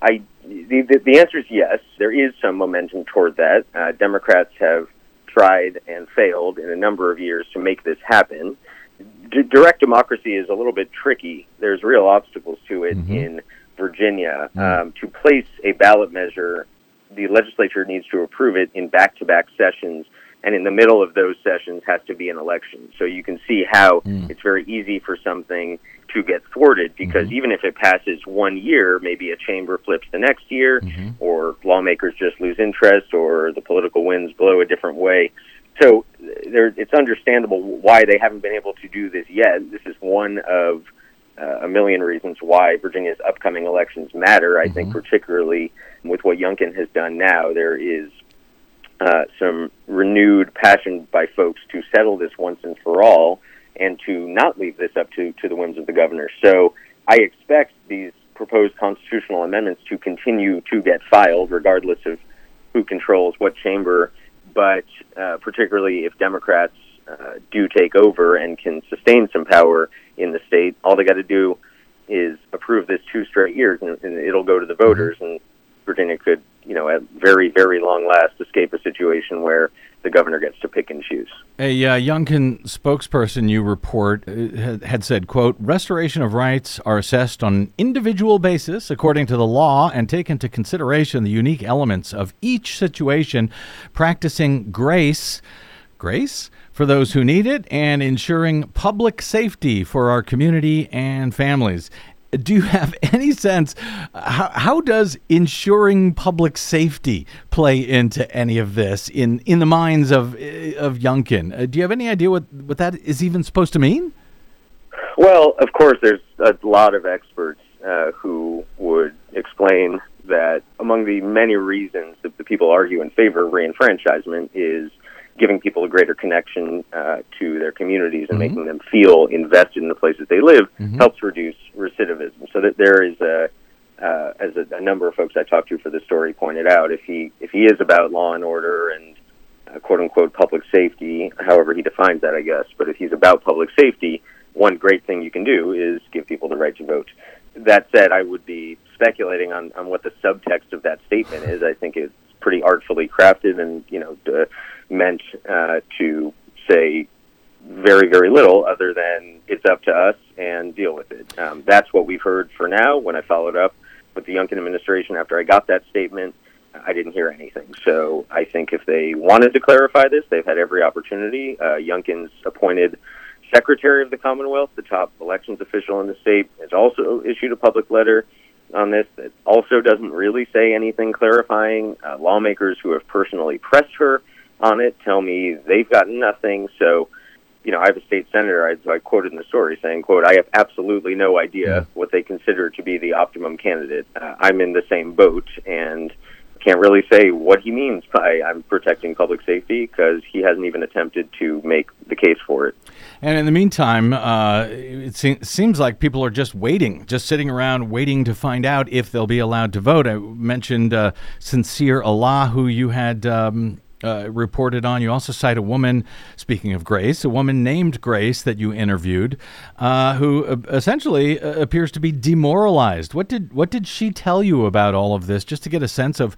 The answer is yes. There is some momentum toward that. Democrats have tried and failed in a number of years to make this happen. Direct democracy is a little bit tricky. There's real obstacles to it in Virginia. To place a ballot measure, the legislature needs to approve it in back-to-back sessions, and in the middle of those sessions has to be an election. So you can see how it's very easy for something to get thwarted, because even if it passes 1 year, maybe a chamber flips the next year, or lawmakers just lose interest, or the political winds blow a different way. So it's understandable why they haven't been able to do this yet. This is one of a million reasons why Virginia's upcoming elections matter. I think particularly with what Youngkin has done now, there is some renewed passion by folks to settle this once and for all, and to not leave this up to the whims of the governor. So I expect these proposed constitutional amendments to continue to get filed, regardless of who controls what chamber, but particularly if Democrats do take over and can sustain some power in the state, all they got to do is approve this 2 straight years, and it'll go to the voters, and Virginia could, at very, very long last, escape a situation where the governor gets to pick and choose. A Youngkin spokesperson, you report, had said, quote, restoration of rights are assessed on an individual basis according to the law and take into consideration the unique elements of each situation, practicing grace for those who need it, and ensuring public safety for our community and families. Do you have any sense, how does ensuring public safety play into any of this in the minds of Youngkin? Do you have any idea what that is even supposed to mean? Well, of course, there's a lot of experts who would explain that among the many reasons that the people argue in favor of reenfranchisement is giving people a greater connection to their communities and making them feel invested in the places they live helps reduce recidivism. So that there is as a number of folks I talked to for this story pointed out, if he is about law and order and quote unquote public safety, however he defines that, I guess, but if he's about public safety, one great thing you can do is give people the right to vote. That said, I would be speculating on what the subtext of that statement is. I think it's pretty artfully crafted and, meant to say very, very little other than it's up to us and deal with it. That's what we've heard for now. When I followed up with the Youngkin administration after I got that statement, I didn't hear anything. So I think if they wanted to clarify this, they've had every opportunity. Youngkin's appointed Secretary of the Commonwealth, the top elections official in the state, has also issued a public letter on this that also doesn't really say anything clarifying. Lawmakers who have personally pressed her on it tell me they've gotten nothing. So, I have a state senator I quoted in the story saying, quote, I have absolutely no idea what they consider to be the optimum candidate. I'm in the same boat and can't really say what he means by I'm protecting public safety because he hasn't even attempted to make the case for it. And in the meantime, it seems like people are just sitting around waiting to find out if they'll be allowed to vote. I mentioned Sincere Allah, who you had reported on. You also cite a woman, speaking of Grace, a woman named Grace that you interviewed, who essentially appears to be demoralized. What did she tell you about all of this, just to get a sense of,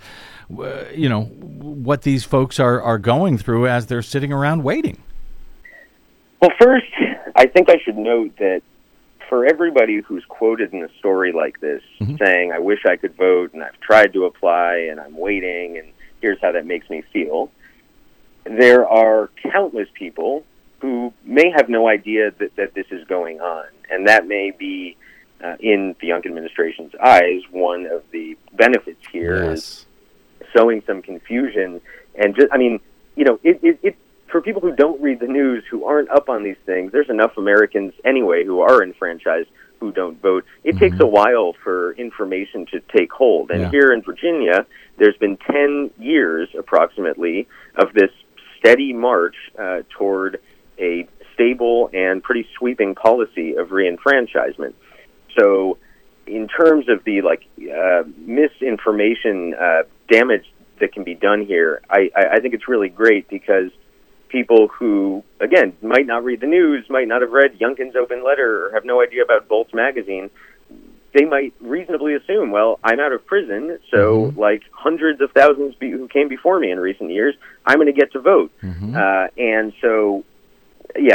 what these folks are going through as they're sitting around waiting? Well, first, I think I should note that for everybody who's quoted in a story like this, saying, I wish I could vote, and I've tried to apply, and I'm waiting, and here's how that makes me feel, there are countless people who may have no idea that this is going on. And that may be, in the Youngkin administration's eyes, one of the benefits here is sowing some confusion. And just, it for people who don't read the news, who aren't up on these things, there's enough Americans anyway who are enfranchised who don't vote. It takes a while for information to take hold. And here in Virginia, there's been 10 years approximately of this steady march toward a stable and pretty sweeping policy of reenfranchisement. So in terms of the misinformation damage that can be done here, I think it's really great because people who, again, might not read the news, might not have read Youngkin's open letter, or have no idea about Bolt's magazine, they might reasonably assume, well, I'm out of prison, so like hundreds of thousands who came before me in recent years, I'm going to get to vote. And so, yeah,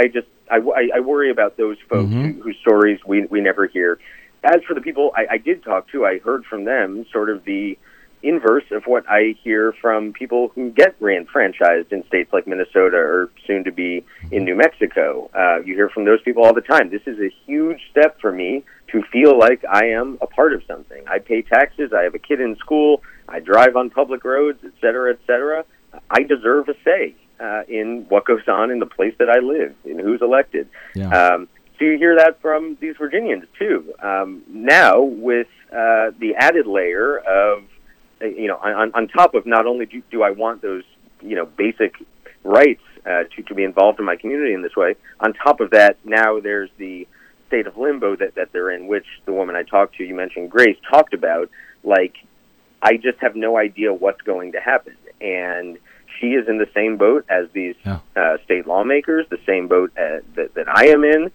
I worry about those folks whose stories we never hear. As for the people I did talk to, I heard from them sort of the inverse of what I hear from people who get reenfranchised in states like Minnesota or soon to be in New Mexico. You hear from those people all the time. This is a huge step for me to feel like I am a part of something. I pay taxes. I have a kid in school. I drive on public roads, et cetera, et cetera. I deserve a say in what goes on in the place that I live, in who's elected. So you hear that from these Virginians, too. Now, with the added layer of, on top of not only do I want those, basic rights to be involved in my community in this way, on top of that, now there's the state of limbo that they're in, which the woman I talked to, you mentioned Grace, talked about. Like, I just have no idea what's going to happen. And she is in the same boat as these state lawmakers, the same boat that I am in.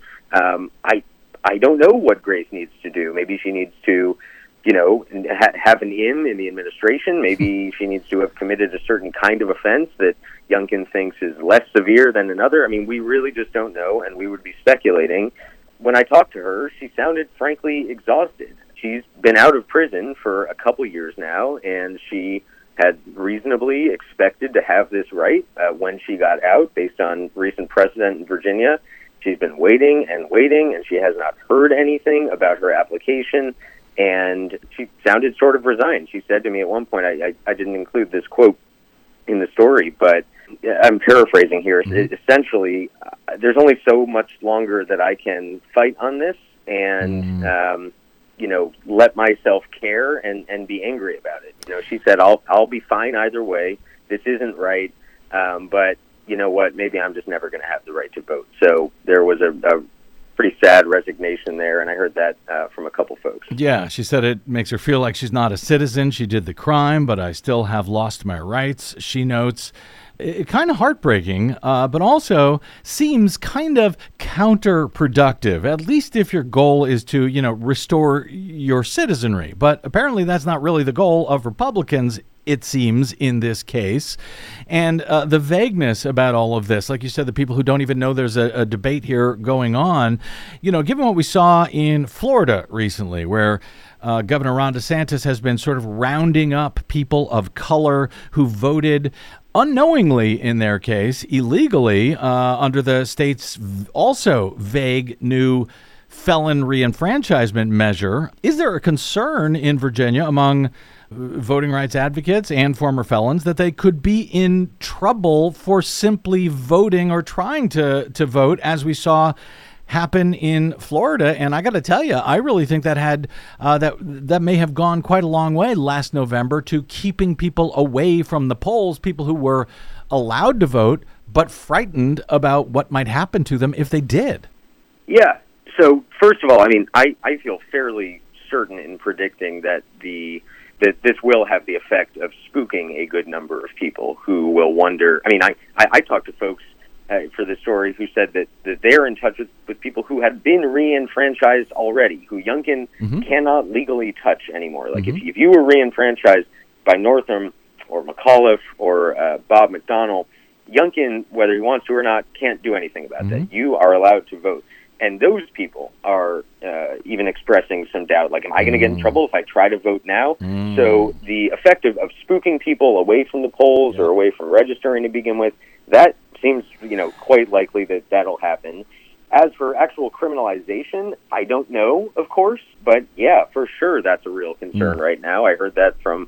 I don't know what Grace needs to do. Maybe she needs to, have an in the administration. Maybe she needs to have committed a certain kind of offense that Youngkin thinks is less severe than another. I mean, we really just don't know, and we would be speculating. When I talked to her, she sounded frankly exhausted. She's been out of prison for a couple years now, and she had reasonably expected to have this right when she got out based on recent precedent in Virginia. She's been waiting, and she has not heard anything about her application. And she sounded sort of resigned. She said to me at one point, I didn't include this quote in the story, but I'm paraphrasing here. Essentially, there's only so much longer that I can fight on this and, let myself care and be angry about it. She said, I'll be fine either way. This isn't right. But you know what? Maybe I'm just never going to have the right to vote. So there was a pretty sad resignation there, and I heard that from a couple folks. Yeah, she said it makes her feel like she's not a citizen. She did the crime, but I still have lost my rights, she notes. Kind of heartbreaking, but also seems kind of counterproductive, at least if your goal is to, restore your citizenry. But apparently that's not really the goal of Republicans, it seems, in this case. And the vagueness about all of this, like you said, the people who don't even know there's a debate here going on, given what we saw in Florida recently, where Governor Ron DeSantis has been sort of rounding up people of color who voted unknowingly, in their case, illegally, under the state's also vague new felon reenfranchisement measure. Is there a concern in Virginia among voting rights advocates and former felons that they could be in trouble for simply voting or trying to vote, as we saw happen in Florida? And I got to tell you, I really think that had that may have gone quite a long way last November to keeping people away from the polls, people who were allowed to vote but frightened about what might happen to them if they did. Yeah. So first of all, I mean, I feel fairly certain in predicting that that this will have the effect of spooking a good number of people who will wonder. I mean, I talked to folks for this story who said that they're in touch with people who have been reenfranchised already, who Youngkin cannot legally touch anymore. Like if you were reenfranchised by Northam or McAuliffe or Bob McDonnell, Youngkin, whether he wants to or not, can't do anything about that. You are allowed to vote. And those people are even expressing some doubt, like, am I going to get in trouble if I try to vote now? So the effect of spooking people away from the polls or away from registering to begin with, that seems, quite likely that that'll happen. As for actual criminalization, I don't know, of course, but yeah, for sure that's a real concern right now. I heard that from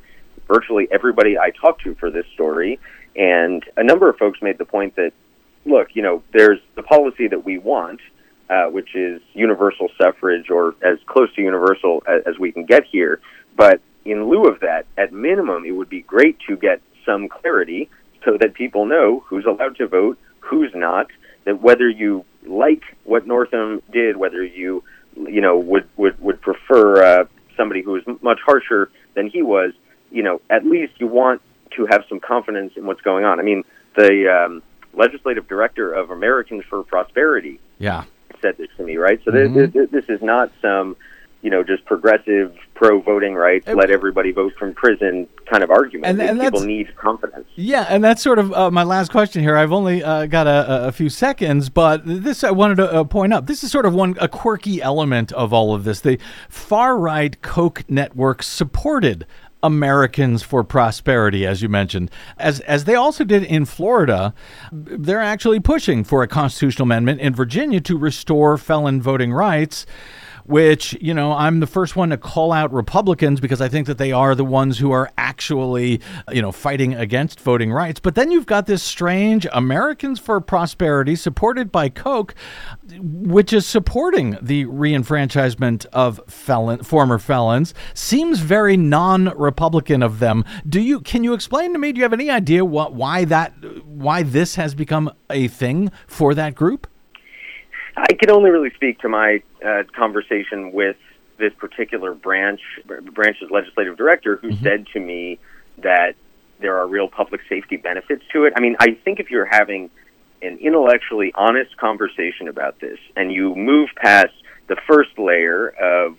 virtually everybody I talked to for this story, and a number of folks made the point that, look, there's the policy that we want, which is universal suffrage, or as close to universal as we can get here. But in lieu of that, at minimum, it would be great to get some clarity so that people know who's allowed to vote, who's not, that whether you like what Northam did, whether you would prefer somebody who is much harsher than he was, at least you want to have some confidence in what's going on. I mean, the legislative director of Americans for Prosperity said this to me, right? So this is not some, just progressive pro-voting rights, let everybody vote from prison kind of argument. And people need confidence. Yeah, and that's sort of my last question here. I've only got a few seconds, but this I wanted to point out. This is sort of a quirky element of all of this. The far-right Koch network supported Americans for Prosperity, as you mentioned. As they also did in Florida, they're actually pushing for a constitutional amendment in Virginia to restore felon voting rights, which, I'm the first one to call out Republicans because I think that they are the ones who are actually, fighting against voting rights. But then you've got this strange Americans for Prosperity supported by Koch, which is supporting the reenfranchisement of former felons. Seems very non-Republican of them. Can you explain to me, do you have any idea why this has become a thing for that group? I can only really speak to my conversation with this particular branch's legislative director, who said to me that there are real public safety benefits to it. I mean, I think if you're having an intellectually honest conversation about this, and you move past the first layer of,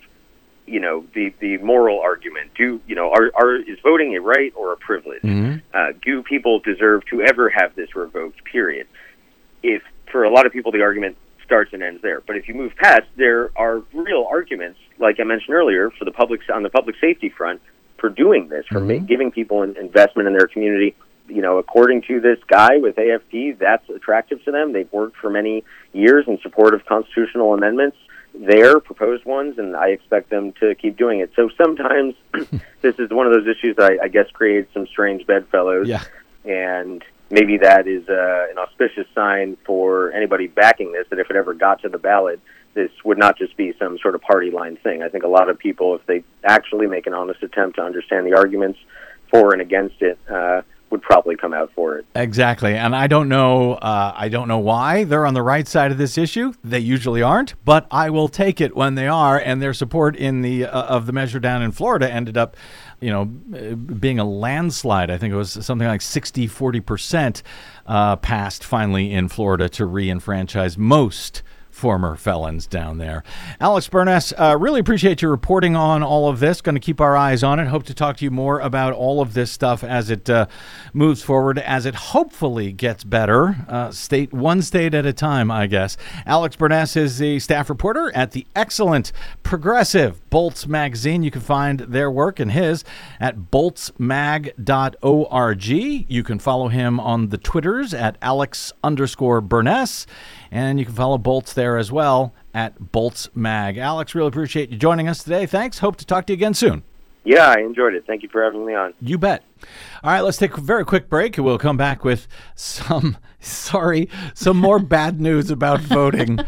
the moral argument, is voting a right or a privilege? Do people deserve to ever have this revoked? Period. If for a lot of people the argument starts and ends there. But if you move past, there are real arguments, like I mentioned earlier, on the public safety front for doing this, for giving people an investment in their community. According to this guy with AFP, that's attractive to them. They've worked for many years in support of constitutional amendments, their proposed ones, and I expect them to keep doing it. So sometimes this is one of those issues that I guess creates some strange bedfellows. Yeah. And maybe that is an auspicious sign for anybody backing this, that if it ever got to the ballot, this would not just be some sort of party line thing. I think a lot of people, if they actually make an honest attempt to understand the arguments for and against it, would probably come out for it. Exactly. And I don't know why they're on the right side of this issue. They usually aren't, but I will take it when they are. And their support in the of the measure down in Florida ended up, being a landslide. I think it was something like 40% passed finally in Florida to re-enfranchise most former felons down there. Alex Burness, really appreciate your reporting on all of this. Going to keep our eyes on it. Hope to talk to you more about all of this stuff as it moves forward, as it hopefully gets better, one state at a time, I guess. Alex Burness is the staff reporter at the excellent progressive Bolts magazine. You can find their work and his at boltsmag.org. You can follow him on the Twitters at Alex_Burness. And you can follow Bolts there as well at Bolts Mag. Alex, really appreciate you joining us today. Thanks. Hope to talk to you again soon. Yeah, I enjoyed it. Thank you for having me on. You bet. All right, let's take a very quick break, and we'll come back with some more bad news about voting.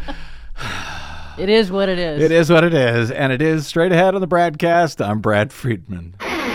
It is what it is. It is what it is, and it is straight ahead on the Bradcast. I'm Brad Friedman.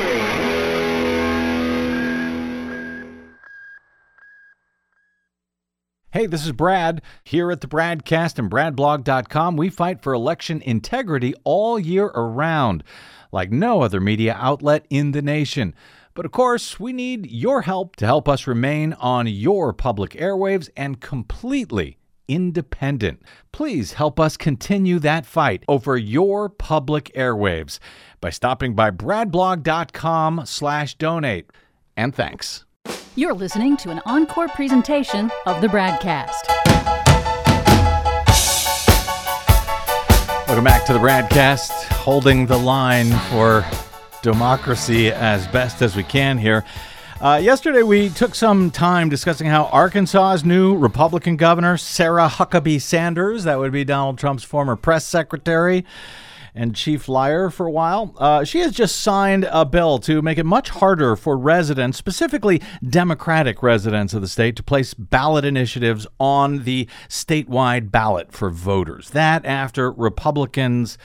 Hey, this is Brad. Here at the Bradcast and BradBlog.com, we fight for election integrity all year around, like no other media outlet in the nation. But of course, we need your help to help us remain on your public airwaves and completely independent. Please help us continue that fight over your public airwaves by stopping by BradBlog.com/donate. And thanks. You're listening to an encore presentation of the Bradcast. Welcome back to the Bradcast, holding the line for democracy as best as we can here. Yesterday, we took some time discussing how Arkansas's new Republican governor, Sarah Huckabee Sanders, that would be Donald Trump's former press secretary, and chief liar for a while. She has just signed a bill to make it much harder for residents, specifically Democratic residents of the state, to place ballot initiatives on the statewide ballot for voters. That after Republicans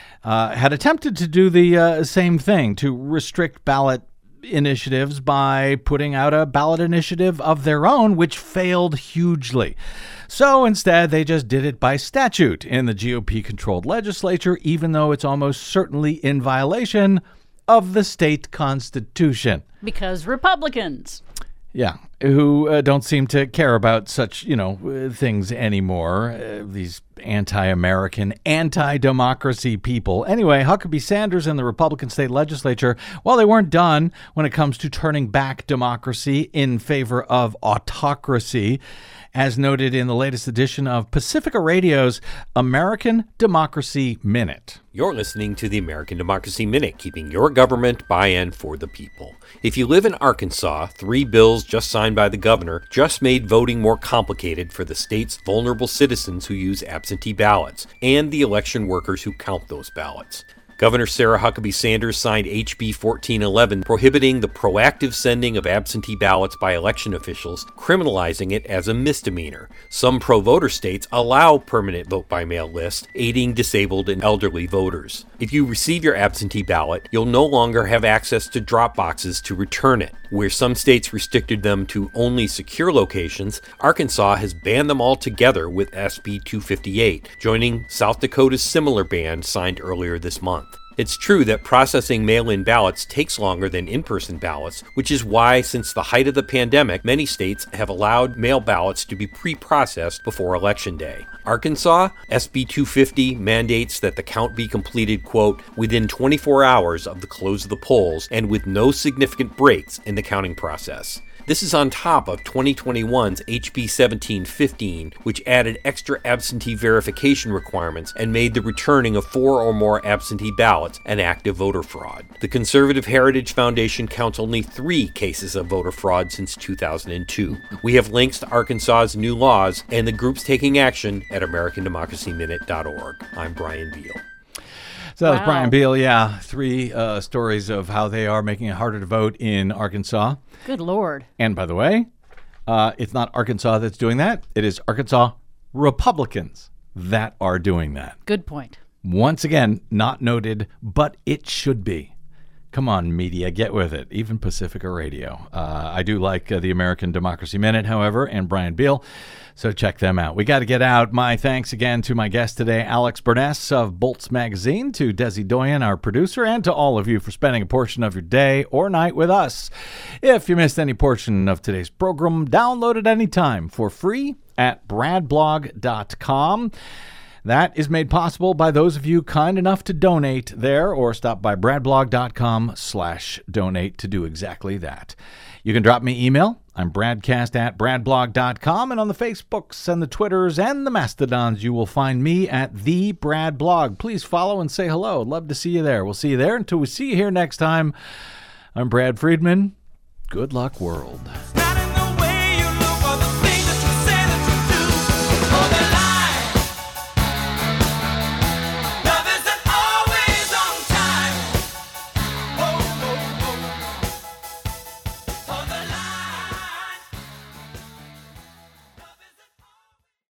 had attempted to do the same thing, to restrict ballot initiatives by putting out a ballot initiative of their own, which failed hugely. So instead, they just did it by statute in the GOP-controlled legislature, even though it's almost certainly in violation of the state constitution. Because Republicans. Yeah, who don't seem to care about such, things anymore. These anti-American, anti-democracy people. Anyway, Huckabee Sanders and the Republican state legislature, well, they weren't done when it comes to turning back democracy in favor of autocracy, as noted in the latest edition of Pacifica Radio's American Democracy Minute. You're listening to the American Democracy Minute, keeping your government by and for the people. If you live in Arkansas, 3 bills just signed by the governor just made voting more complicated for the state's vulnerable citizens who use absentee ballots and the election workers who count those ballots. Governor Sarah Huckabee Sanders signed HB 1411, prohibiting the proactive sending of absentee ballots by election officials, criminalizing it as a misdemeanor. Some pro-voter states allow permanent vote-by-mail lists, aiding disabled and elderly voters. If you receive your absentee ballot, you'll no longer have access to drop boxes to return it. Where some states restricted them to only secure locations, Arkansas has banned them altogether with SB 258, joining South Dakota's similar ban signed earlier this month. It's true that processing mail-in ballots takes longer than in-person ballots, which is why, since the height of the pandemic, many states have allowed mail ballots to be pre-processed before Election Day. Arkansas, SB 250 mandates that the count be completed, quote, within 24 hours of the close of the polls and with no significant breaks in the counting process. This is on top of 2021's HB 1715, which added extra absentee verification requirements and made the returning of 4 or more absentee ballots an act of voter fraud. The Conservative Heritage Foundation counts only 3 cases of voter fraud since 2002. We have links to Arkansas's new laws and the groups taking action at AmericanDemocracyMinute.org. I'm Brian Beal. So that was Brian Beal, yeah. 3 stories of how they are making it harder to vote in Arkansas. Good Lord. And by the way, it's not Arkansas that's doing that. It is Arkansas Republicans that are doing that. Good point. Once again, not noted, but it should be. Come on, media, get with it. Even Pacifica Radio. I do like the American Democracy Minute, however, and Brian Beal. So check them out. We got to get out. My thanks again to my guest today, Alex Burness of Bolts Magazine, to Desi Doyen, our producer, and to all of you for spending a portion of your day or night with us. If you missed any portion of today's program, download it anytime for free at bradblog.com. That is made possible by those of you kind enough to donate there, or stop by bradblog.com/donate to do exactly that. You can drop me email. I'm bradcast@bradblog.com, and on the Facebooks and the Twitters and the Mastodons, you will find me at The Brad Blog. Please follow and say hello. I'd love to see you there. We'll see you there. Until we see you here next time, I'm Brad Friedman. Good luck, world.